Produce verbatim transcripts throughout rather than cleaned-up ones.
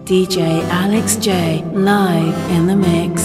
D J Alex J, live in the mix.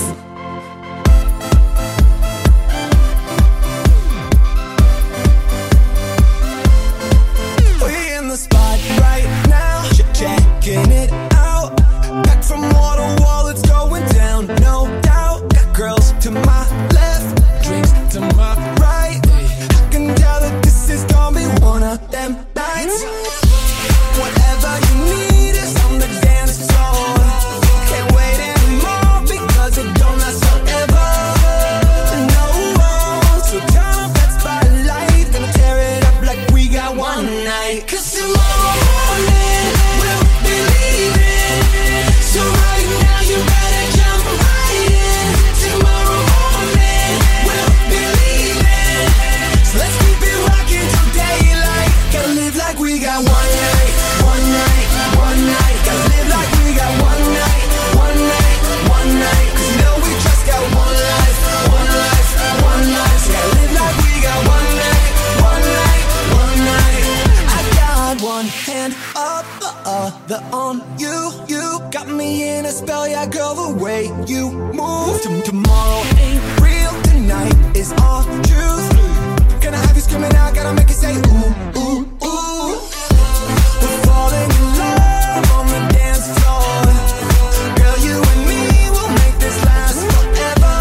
We in the spot right now, checking it out. Back from wall to wall, it's going down, no doubt. Got girls to my left, drinks to my right. I can tell that this is gonna be one of them nights. Whatever you need is on the dance floor. Can't wait anymore because it don't last forever. No, so turn up that spotlight, gonna tear it up like we got one night. 'Cause tomorrow morning we'll be leaving. So right now you better jump right in. Tomorrow morning we'll be leaving. So let's keep it rocking till daylight. Gotta live like we got one night. One night, one night, gotta live like we got one night, one night, one night, 'cause you know we just got one life, one life, one life, so gotta live like we got one night, one night, one night. I got one hand up, the other on you, you got me in a spell, yeah girl, the way you move. T- tomorrow ain't real, tonight is all truth. Gonna have you screaming out, gotta make you say ooh, ooh, ooh. We're falling in love on the dance floor. Girl, you and me will make this last forever.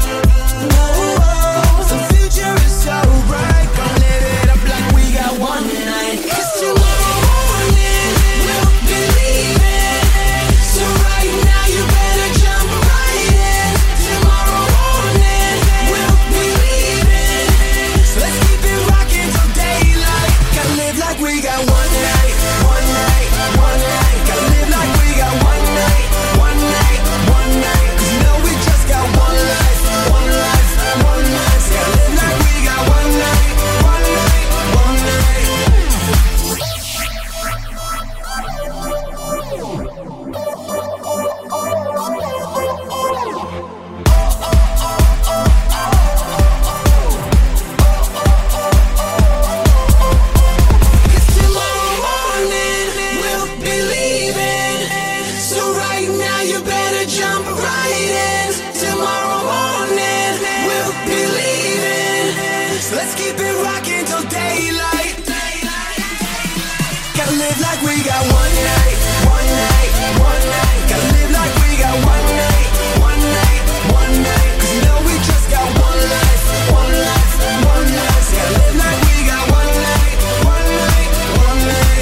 Oh, the future is so bright. Gonna live it up like we got one night. 'Cause tomorrow morning we'll be leaving. So right now you better jump right in. Tomorrow morning we'll be leaving. So let's keep it rocking till daylight. Gotta live like we got one night. One night, one night, gotta live like we got one night, one night, one night, 'cause you know we just got one life, one life, one life, so gotta live like we got one night, one night, one night. Let's keep it rocking till daylight. Gotta live like we got one night, one night, one night. Gotta live like we got one night, one night, one night. 'Cause you know we just got one life, one life, one life. So gotta live like we got one night, one night, one night.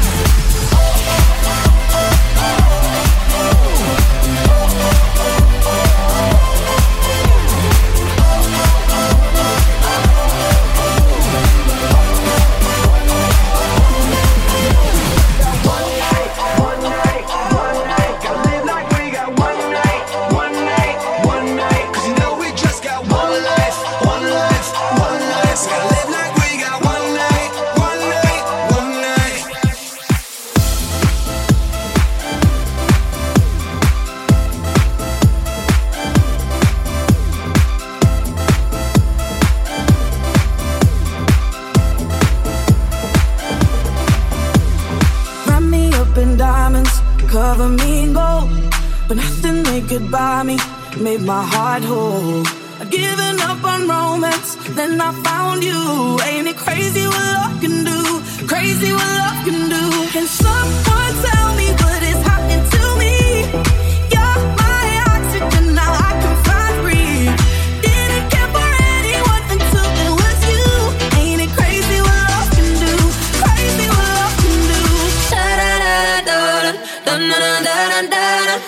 Cover me in gold, but nothing they could buy me made my heart whole. I'd given up on romance, then I found you. Ain't it crazy what love can do? Crazy what love can do. Can someone tell me what is happening to me? You're my oxygen, now I can find breathe. Didn't care for anyone until it was you. Ain't it crazy what love can do? Crazy what love can do. Da da da da da. Dun, dun, dun, dun, dun, dun.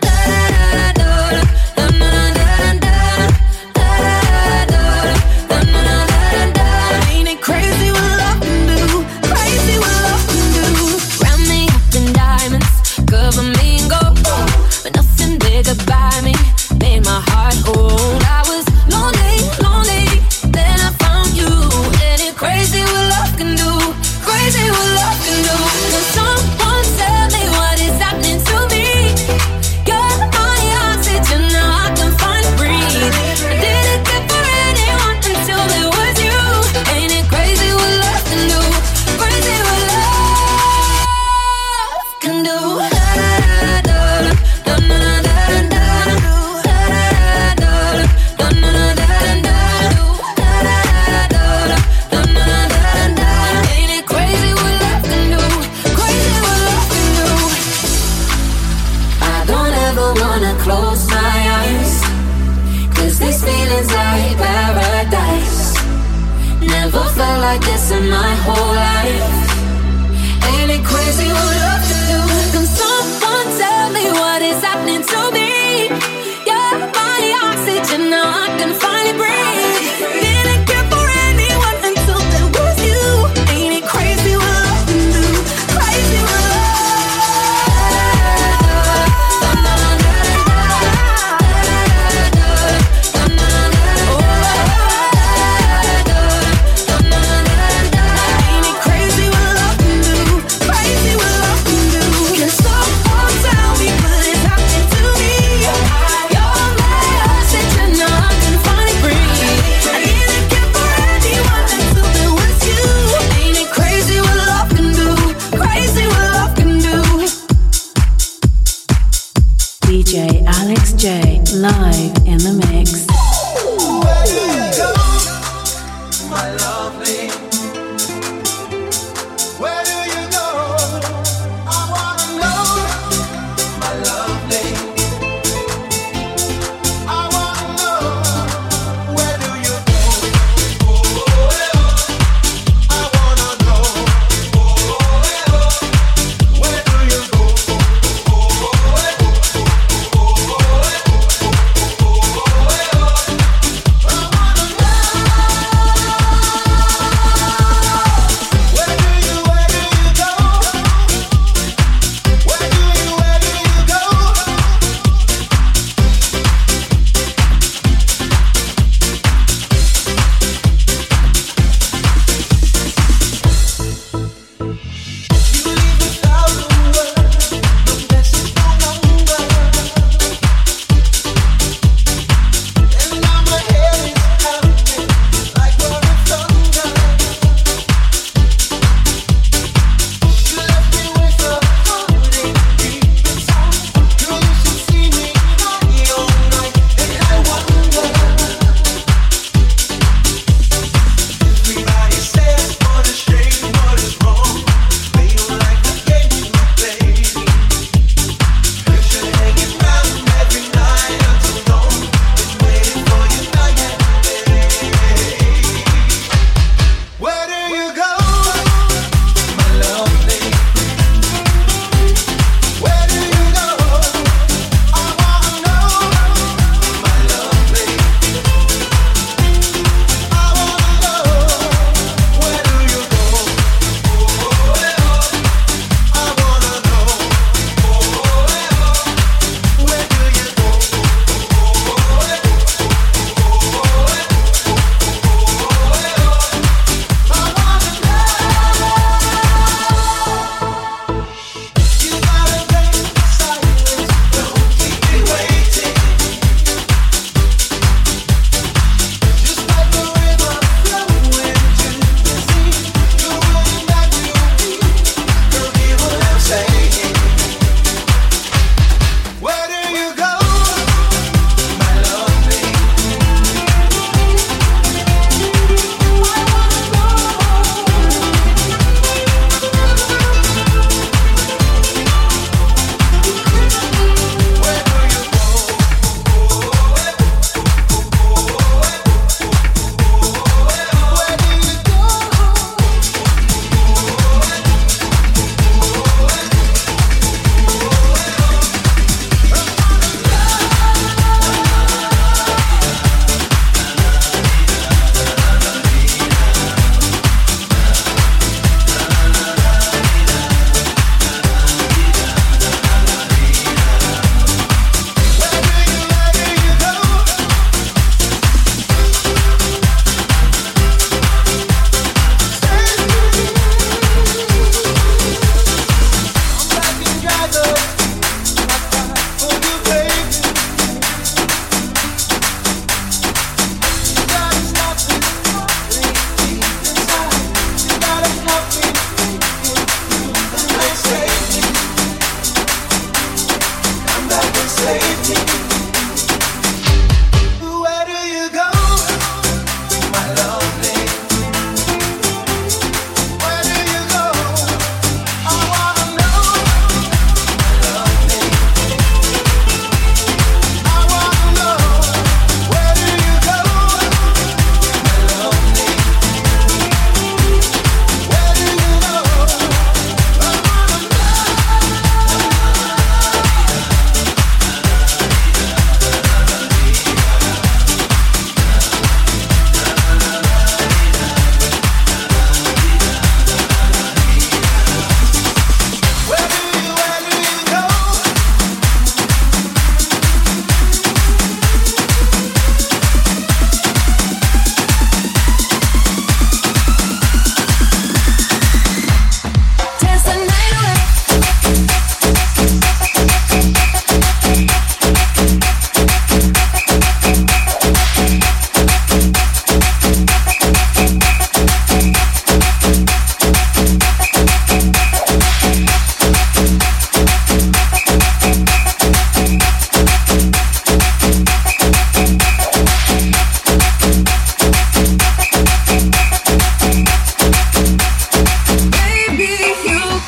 Crazy what love can do, crazy what love can do. Round me up in diamonds, cover me in gold, but nothing they could buy me made my heart old. I was lonely, lonely, then I found you. And it crazy what love can do, crazy what love can do. Can someone tell me what is happening to me? never felt like this in my whole life. Ain't it crazy what love can do? Can someone tell me what is happening to me? You're my oxygen, now I can finally breathe. Didn't care for anyone until there was you. Ain't it crazy what love can do? Crazy what love. D J Alex J, live in the mix. Where do you go, my lovely? Where do you go? I wanna know, my lovely. I wanna know, where do you go? I wanna know, where do you go?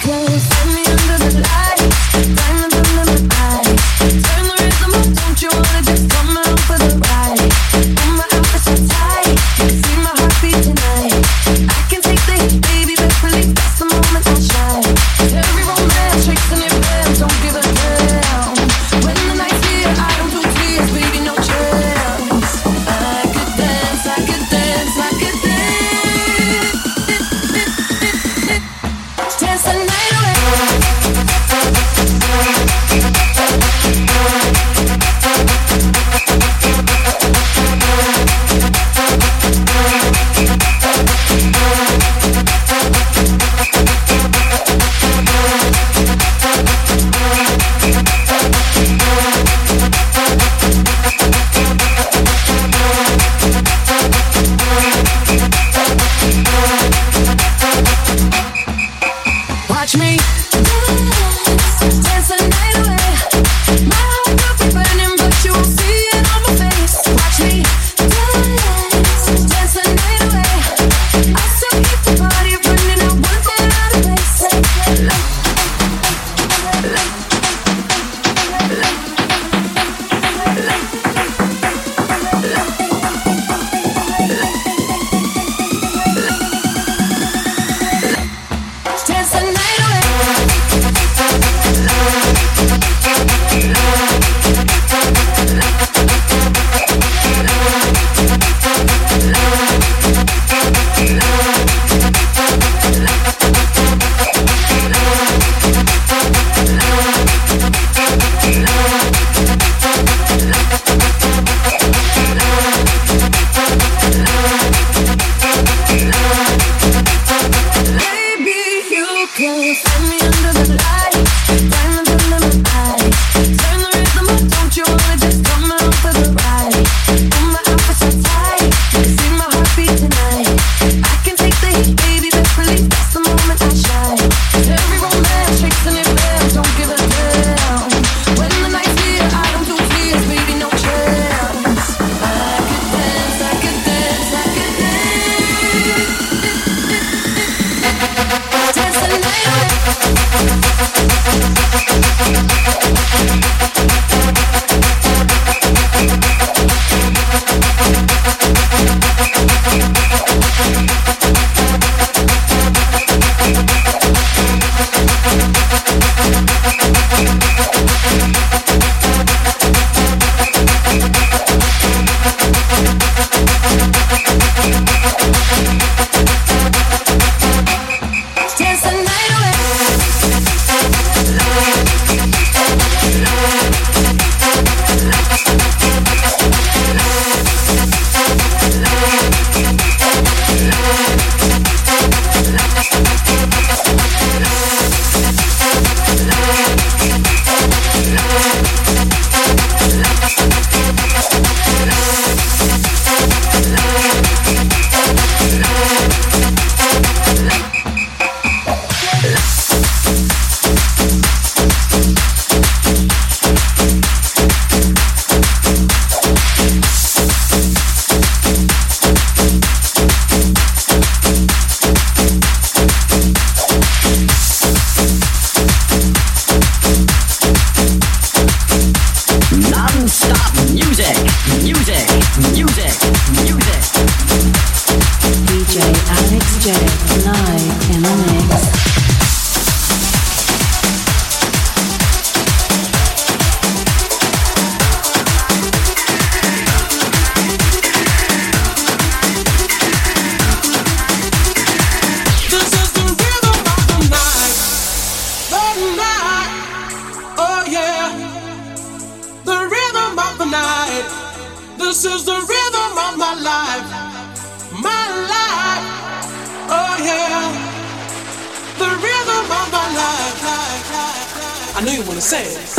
I know you wanna say it.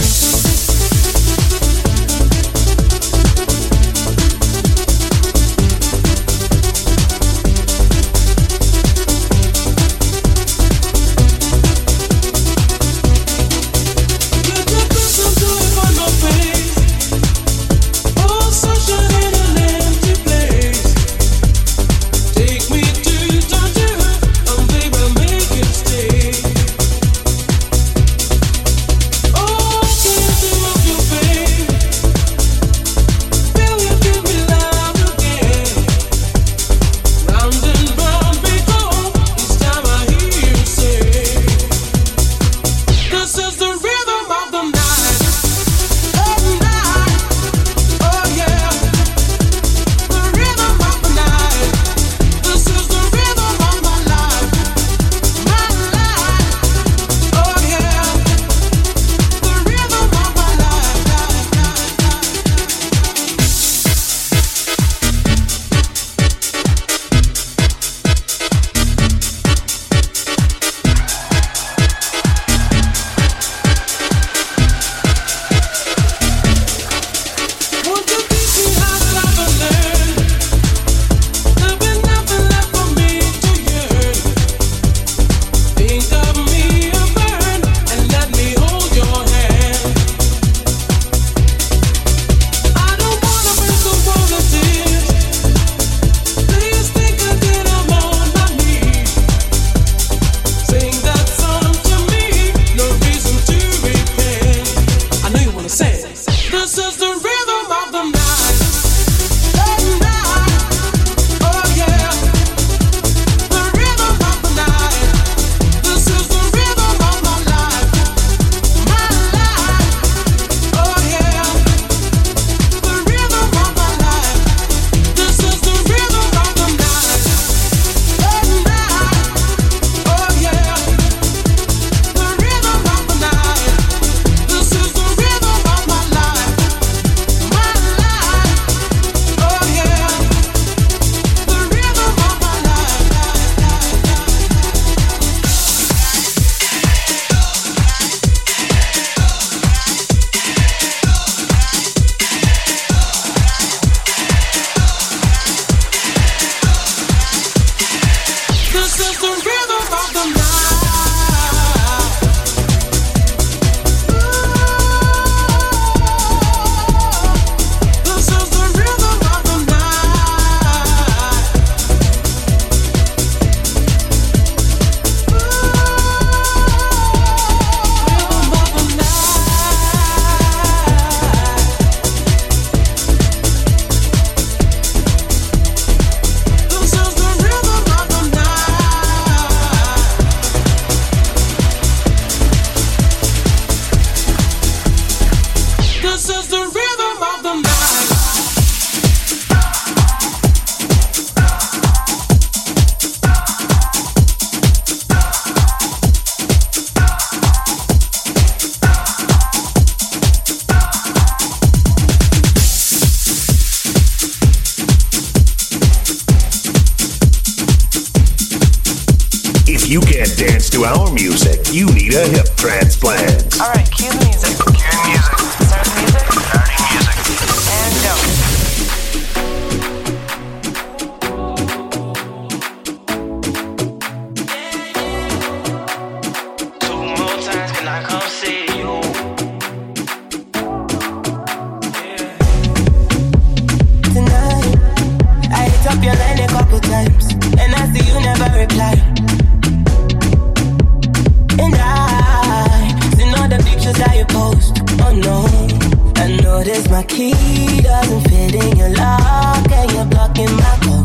to our music, you need a hip transplant. All right, cue the music. Cue the music. Start the music. Starting music. And go. Two more times, can I come see you? Yeah. Tonight, I hit up your line a couple times, and I see you never reply. And I seen all the pictures that you post. Oh no, I notice my key doesn't fit in your lock, and you're blocking my call.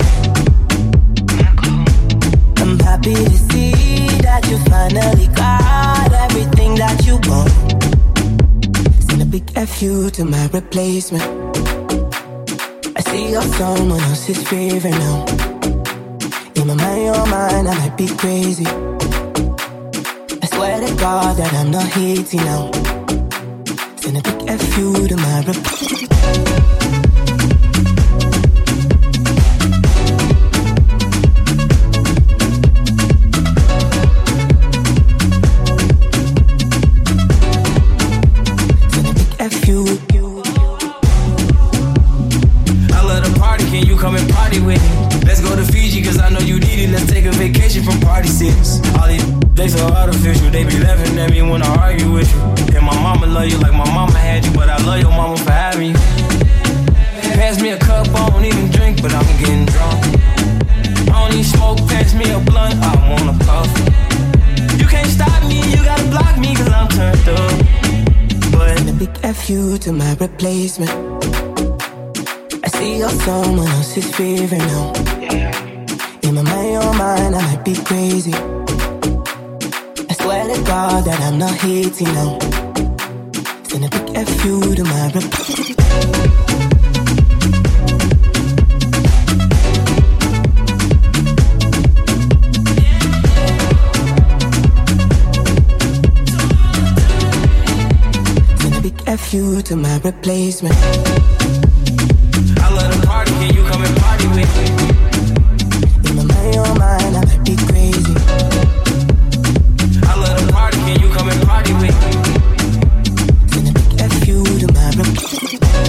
I'm happy to see that you finally got everything that you want. Send a big F you to my replacement. I see you're someone else's favorite now. In my mind, your mind, I might be crazy. I swear to God that I'm not hating now. Send a big F you to my replacement. Come and party with me. Let's go to Fiji, cause I know you need it. Let's take a vacation from party cities. All these they so artificial, they be laughing at me when I argue with you. And my mama love you like my mama had you, but I love your mama for having you. Pass me a cup, I don't even drink, but I'm getting drunk. I don't need smoke, pass me a blunt, I wanna puff. You can't stop me, you gotta block me, cause I'm turned up. But and a big F you to my replacement. I see you're someone else's favorite now. In my mind, your mind, I might be crazy. I swear to God that I'm not hating now. Send a big F you to my replacement. Send a big F you to my replacement. I love the party, can you come and party with me? In my mind, your mind, I might be crazy. I love the party, can you come and party with me? Send a big F you to my replacement.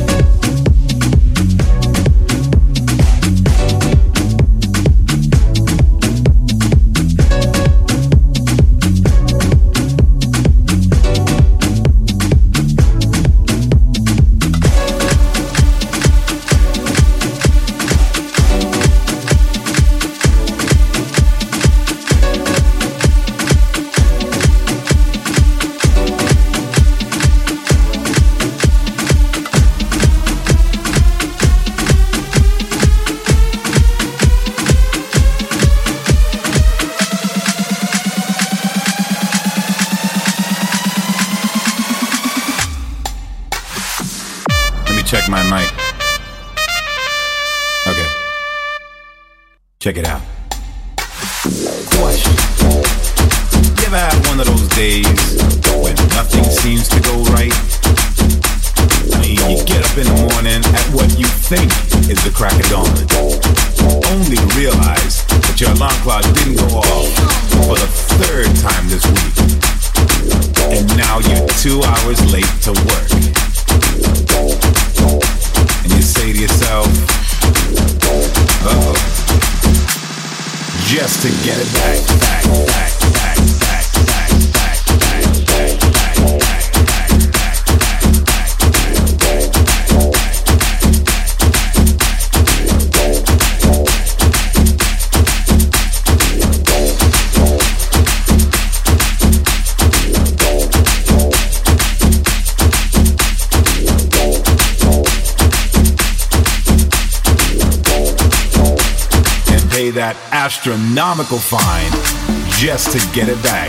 Check my mic. Okay. Check it out. Question. You ever had one of those days when nothing seems to go right? I mean, you get up in the morning at what you think is the crack of dawn, only to realize that your alarm clock didn't go off for the third time this week. And now you're two hours late to work. And you say to yourself, uh-oh, just to get it back, back, back, back, back, back, back, back, back, back, back, back, back, that astronomical fine just to get it back.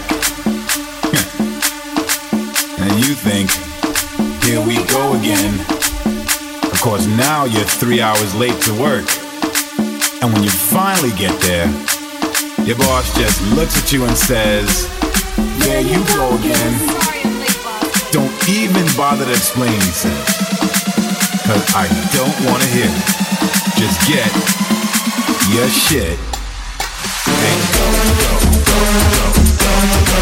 And you think, here we go again. Of course, now you're three hours late to work. And when you finally get there, your boss just looks at you and says, there you go again. Don't even bother to explain yourself, cause I don't want to hear it. Just get your shit and go, go, go, go, go, go.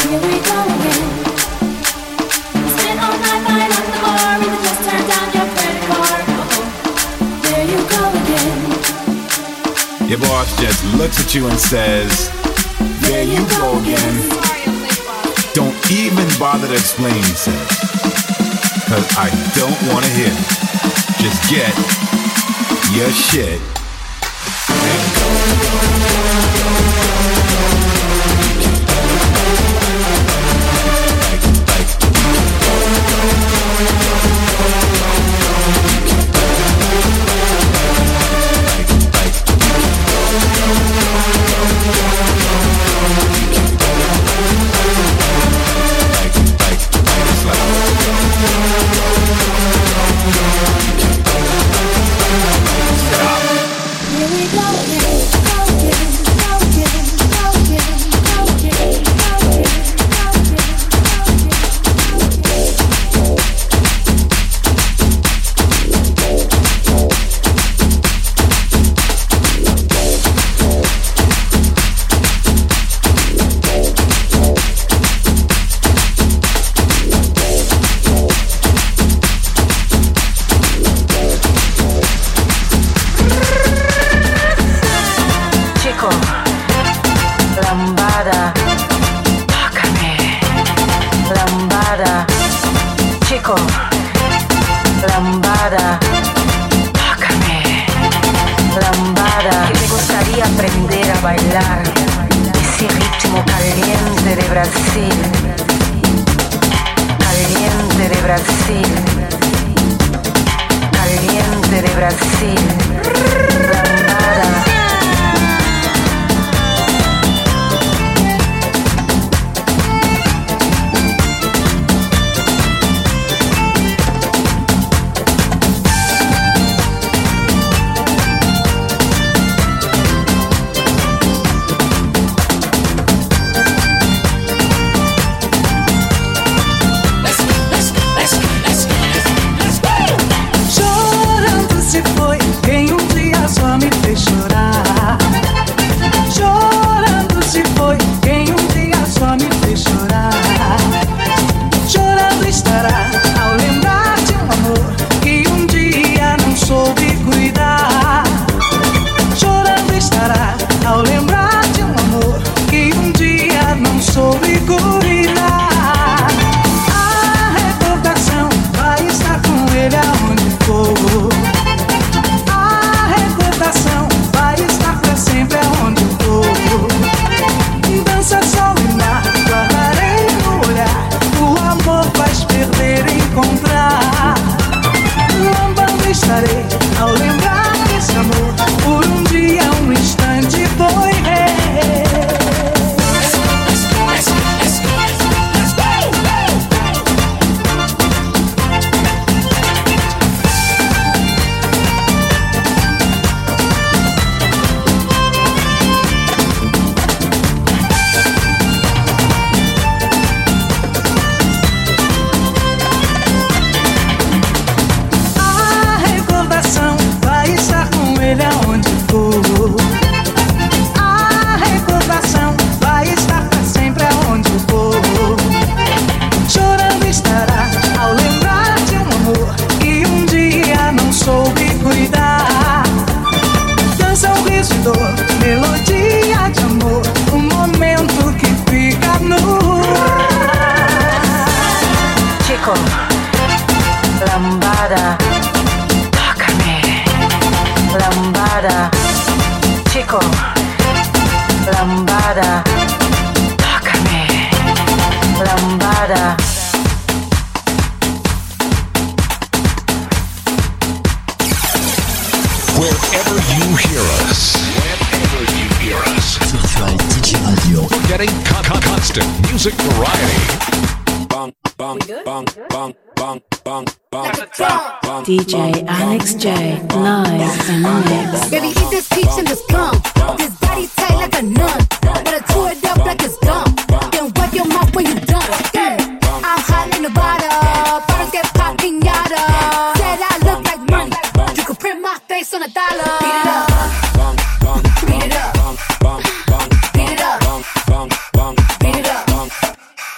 Here we go again. Spent all night buying up the bar, even just turned down your credit card. Uh-oh. There you go again. Your boss just looks at you and says, there you go again. Don't even bother to explain, he says, cause I don't want to hear it. Just get your shit and go. D J Alex J, live in the mix. Baby, eat this peach and this plum. This body tight like a nun. Better chew it up like it's gum. Then wipe your mouth when you done. Mm. I'm hot in the bottle. Bottles get pop piñata. Said I look like money. You could print my face on a dollar. Beat it up. Beat it up. Beat it up. Beat it up.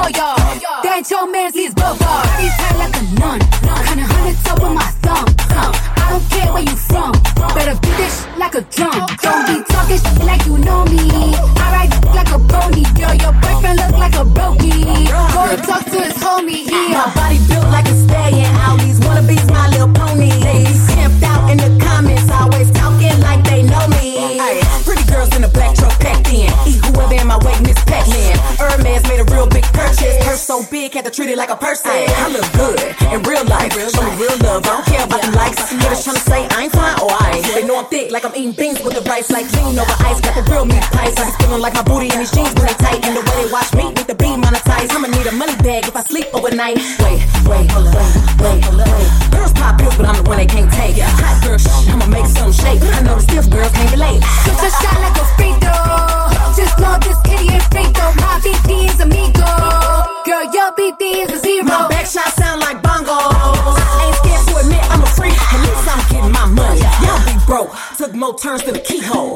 y'all. That ain't your man's, he's both y'all. Body's tight like a nun. Kinda hundreds up with my thumb. I don't care where you from. Better beat this shit like a drum. Don't be talking shit like you know me. I ride like a pony. Girl, your boyfriend look like a brokey. Go and talk to his homie here. My body built like a stallion. All these wannabes, my little pony. They camped out in the comments, always talking like they know me. Ay, pretty girls in the black truck packed in. Eat whoever in my way, Miss Pac-Man. Hermes made a real big purchase. Purse so big, had to treat it like a person. I look good in real life. Show me real love. I don't care about the likes. Haters tryna say I ain't fine or I ain't. They know I'm thick, like I'm eating beans with the rice. Like lean over ice, got the real meat pies. I be feeling like my booty in these jeans when they tight. And the way they watch me, need to be monetized. I'ma need a money bag if I sleep overnight. Wait, wait, wait, wait, wait. Girls pop pills, but I'm the one they can't take. Hot girl, shh, I'ma make some shake. I know the stiff girls can't relate. Shoot your shot like a free throw. Just know this kitty ain't free throw. My B D is amigo. Girl, your B D is a zero. My back shot sound like bongos. Ain't scared to admit I'm a freak. At least I'm getting my money. Y'all be broke. Took more turns to the keyhole.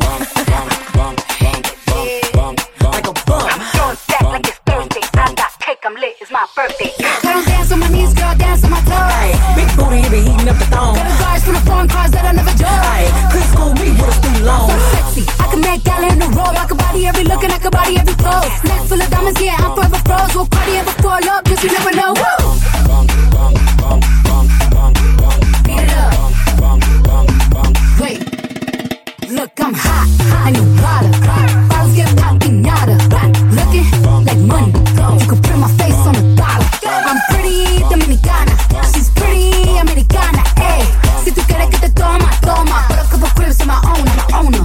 Like a bum. I'm throwing back like it's Thursday. I got cake, I'm lit, it's my birthday. I don't dance on my knees, girl, dance on my toes. Ay, big booty, it be heating up the thong. Got a guards from the foreign cars that I never drove. Ay, could school me with a student loan. So sexy, I can make gala in a row. I can body every look and I can body every pose. Neck full of diamonds, yeah, I'm forever froze. We'll party ever fall up, cause you never know. Woo! Beat it up. Wait, look, I'm hot. I need water. Bottles get poppy, nada. Looking like money. You could put my face on a dollar. I'm pretty dominicana. She's pretty americana. Hey, si tú quieres que te toma, toma. Put a couple cribs of my own, I'm a owner.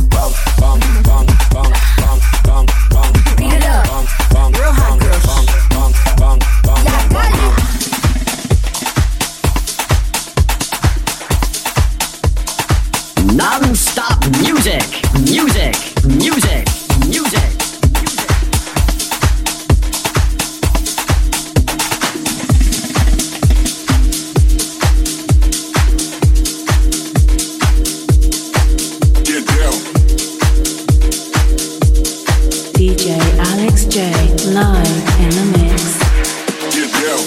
Beat it up. Real hot girl. Yeah, got it. Non-stop music, music, music, music. D J Alex J, live in the mix. Get down.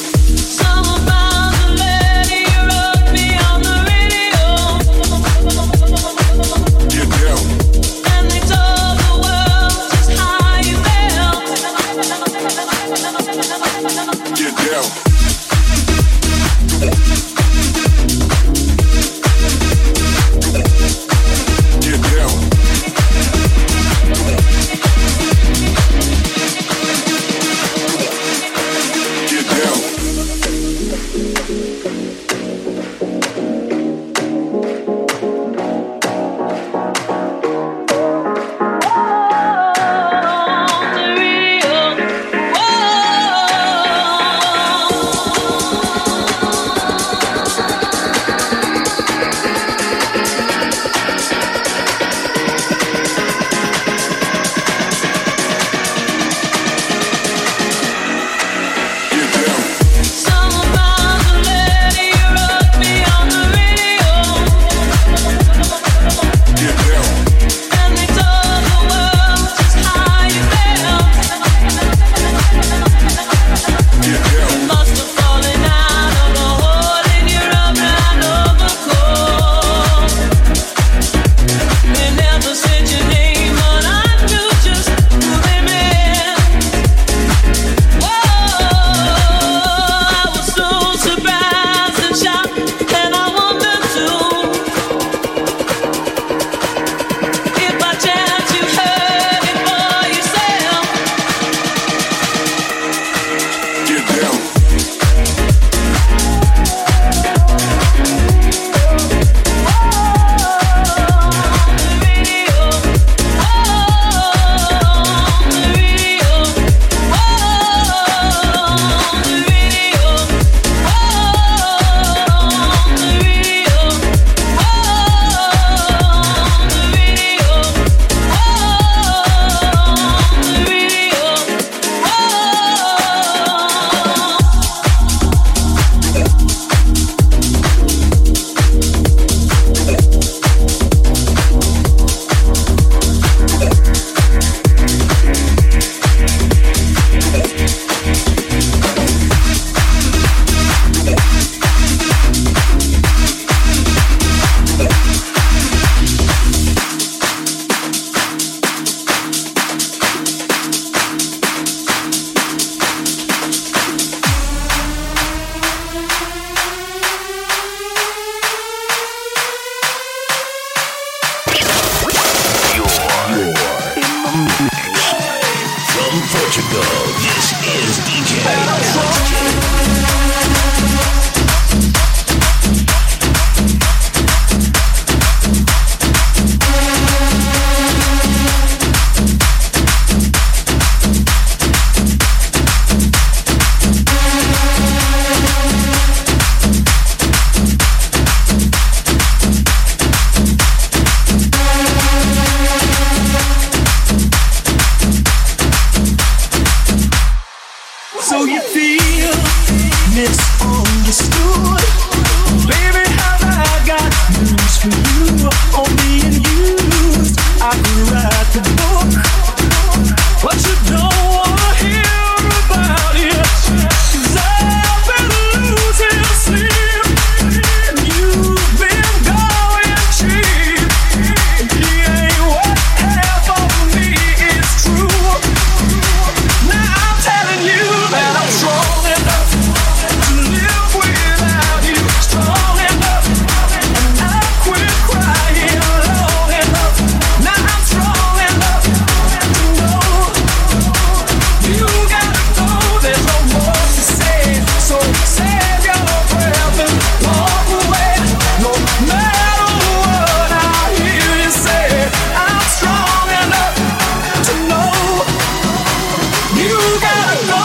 feel misunderstood. Baby, have I got news for you? On being used, I could write the book, but you don't wanna hear about it. 'Cause I've been losing sleep, and you've been going cheap. He ain't what half of me is true. Now I'm telling you that I'm strong enough to live without you. Strong enough, and I quit crying long enough. Now I'm strong enough to know you gotta go. There's no more to say, so save your breath and walk away. No matter what I hear you say, I'm strong enough to know you gotta go.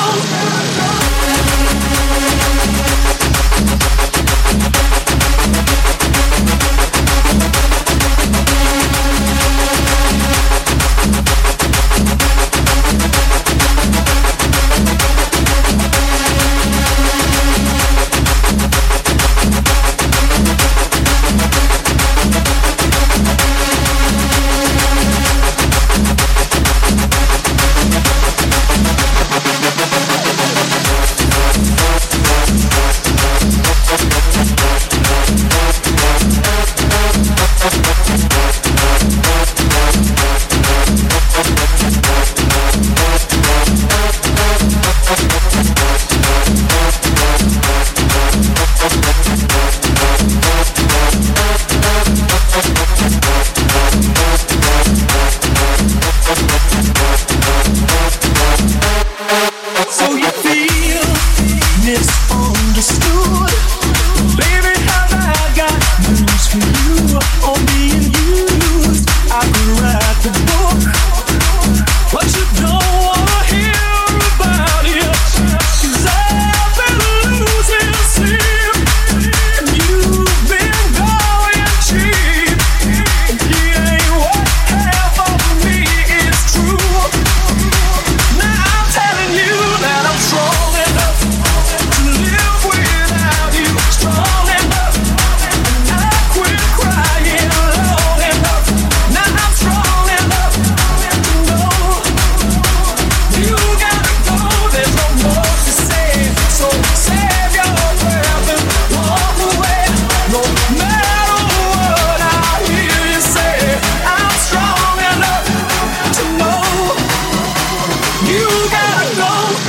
So you feel misunderstood. Baby, have I got news for you? On being used, I could write the book, but you don't wanna hear about it. 'Cause I've been losing sleep, and you've been going cheap. And he ain't what half of me is true. Now I'm telling you that I'm strong enough to live without you. Strong enough, and I quit crying long enough. Now I'm strong enough to know you gotta go. There's no more to say, so save your breath and walk away. No matter what I hear you say, I'm strong enough to know you gotta go.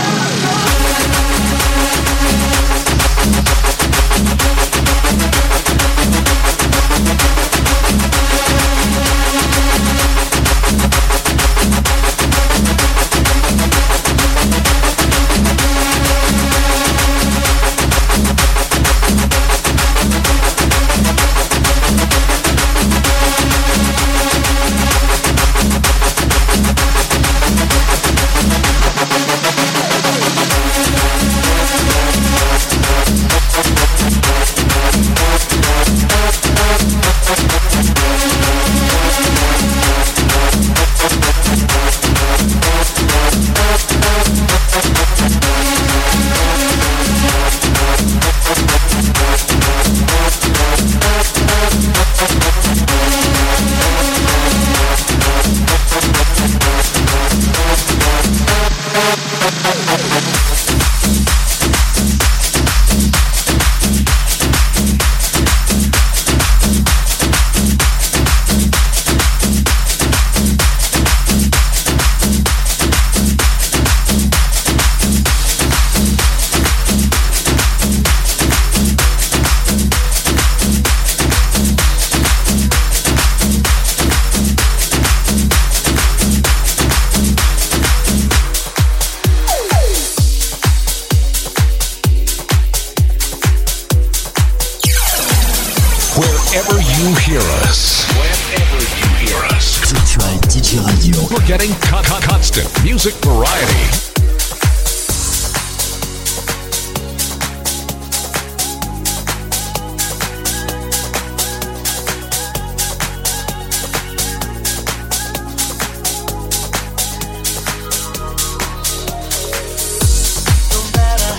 Wherever you hear us. Wherever you hear us. Virtual D J Radio. We're getting con- con- constant music variety. No matter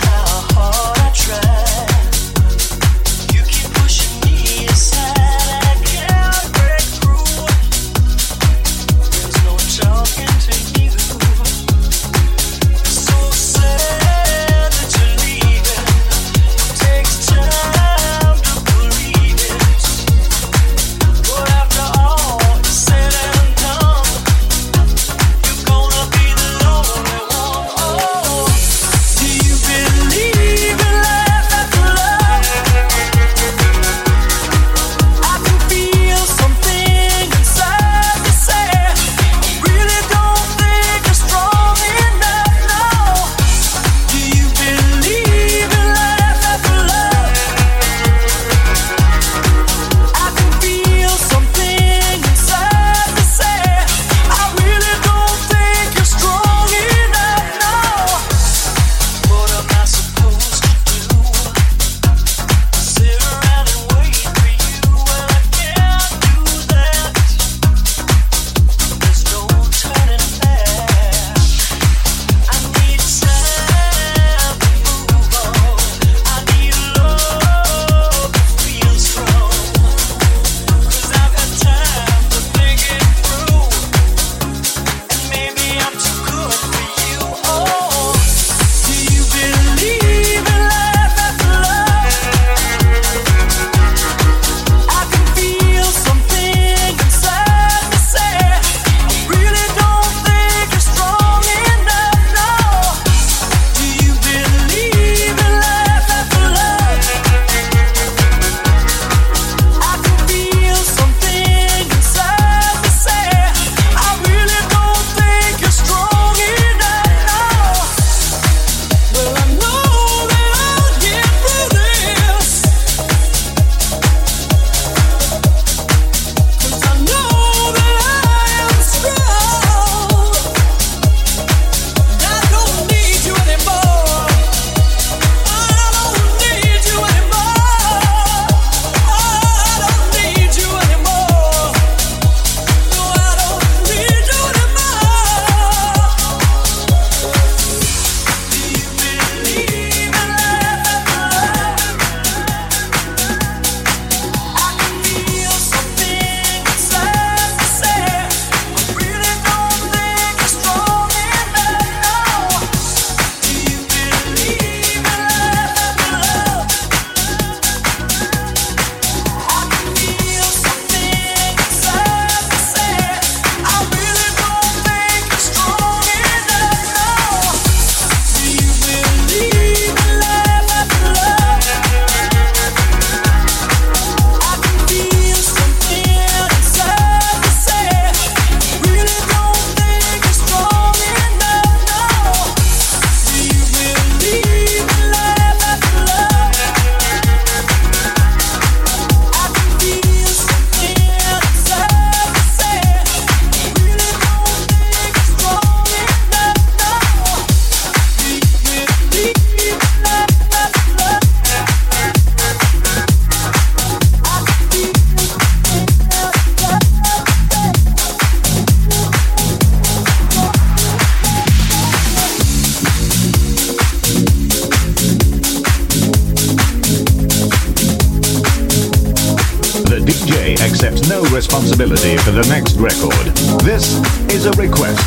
J accepts no responsibility for the next record. This is a request.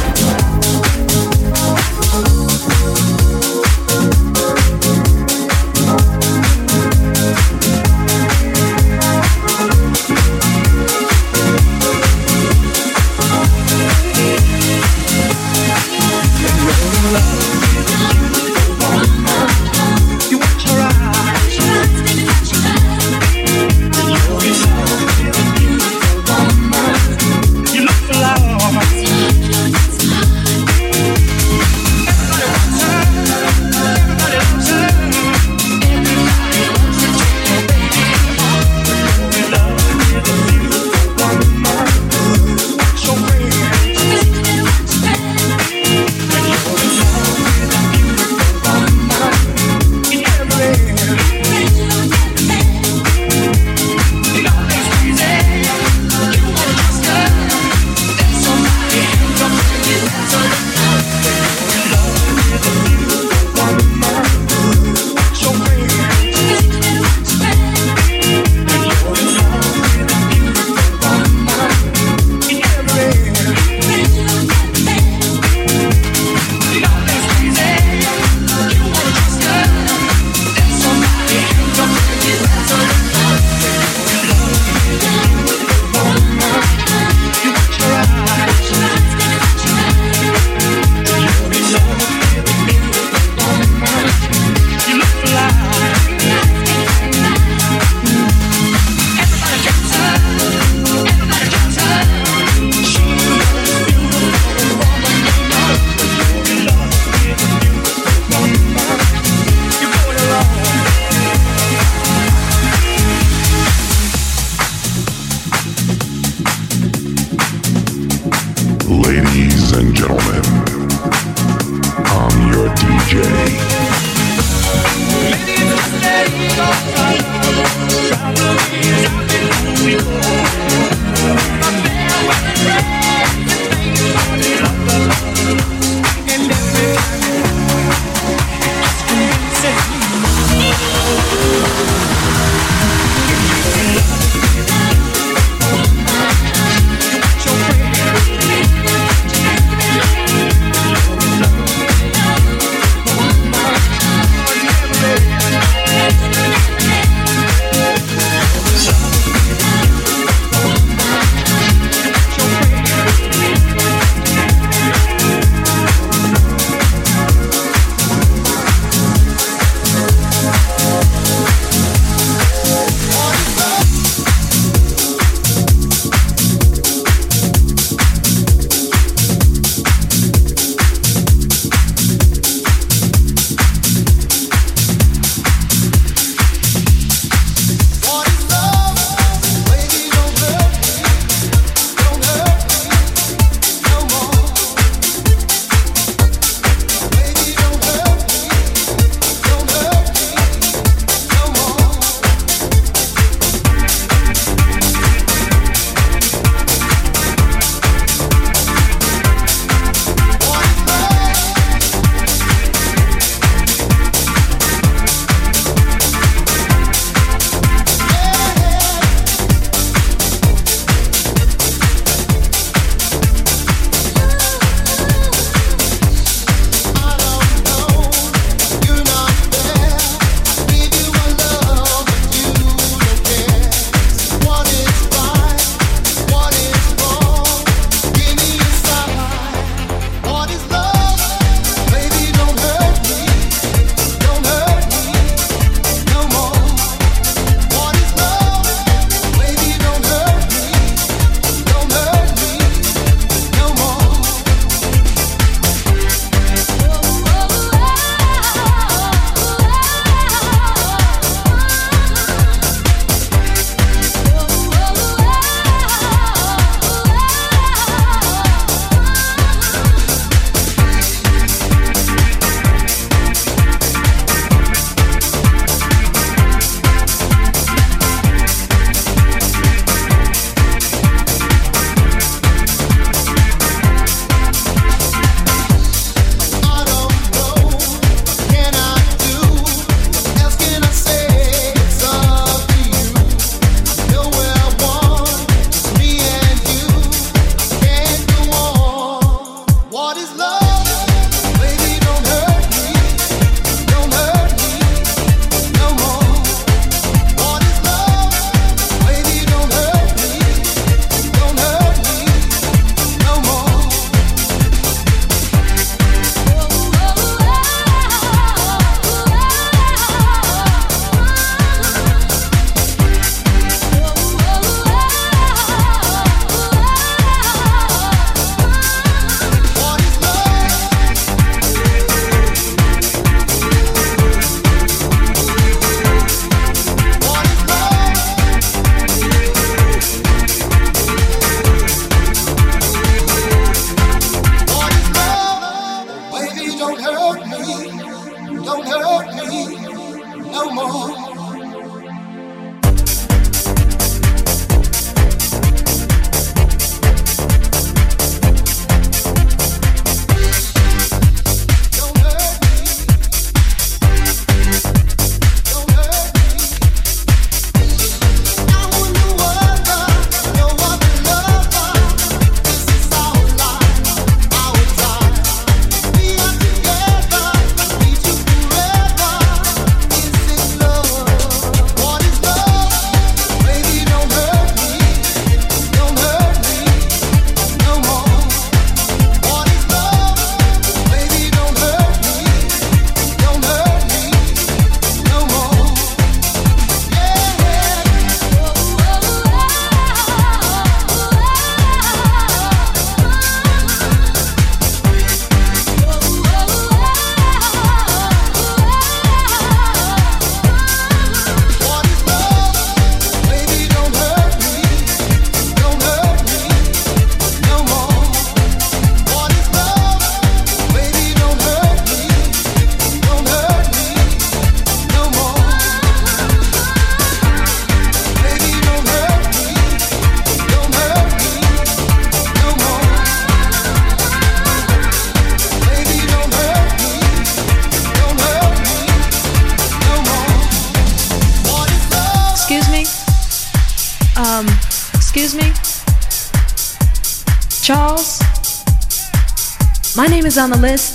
Charles, my name is on the list.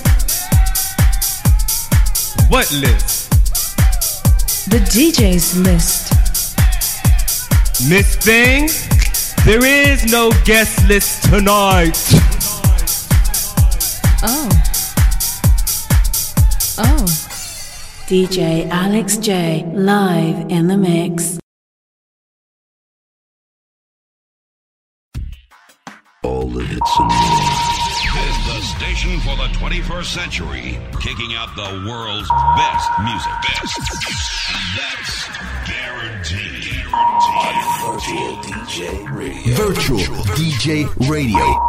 What list? The D J's list. Miss Thing, there is no guest list tonight. Oh. Oh. D J Alex J, live in the mix. All the hits and more. This is the station for the twenty-first century, kicking out the world's best music. Best. That's guaranteed. On Virtual D J Radio. Virtual D J Radio.